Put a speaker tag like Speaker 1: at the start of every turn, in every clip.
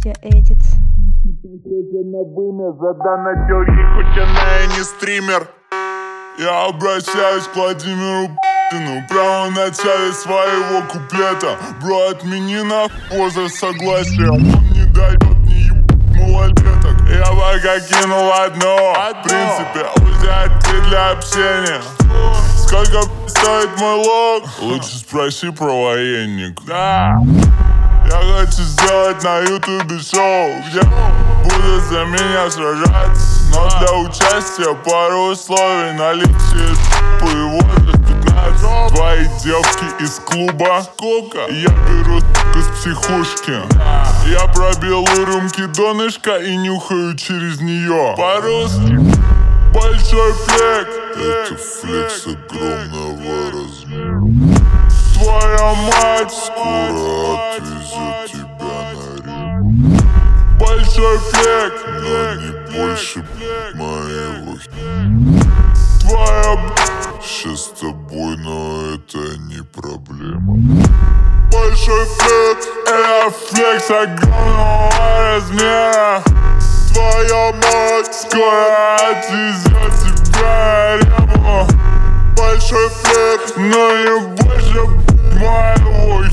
Speaker 1: Media Edits.
Speaker 2: На вымя задонатил ей, хоть она и не стример. Я обращаюсь к Владимиру Путину прямо в начале своего куплета. Бро, отмени нахуй возраст согласия. Он не дает ни малолеток. Я пока кинул одно. В принципе, взять для общения. Сколько стоит мой лог? Лучше спроси про военник. Да. Я хочу сделать на ютубе шоу, где буду за меня сражаться. Но для участия пару условий: наличие и возраст 15. Твои девки из клуба. Сколько? Я беру из психушки. Я про белые рюмки донышка и нюхаю через нее. По-русски большой флек. Это флекс огромного размера. Твоя мать скоро отвезет тебя на Рим. Большой флек, но не больше моего. Твоя сейчас с тобой, но это не проблема. Большой флек, это флекс огромного размера. Твоя мать скоро отвезет тебя на Рим. Большой флек, но не больше моего.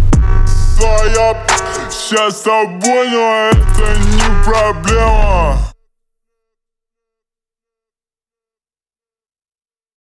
Speaker 2: Твоя сейчас с тобой, но это не проблема.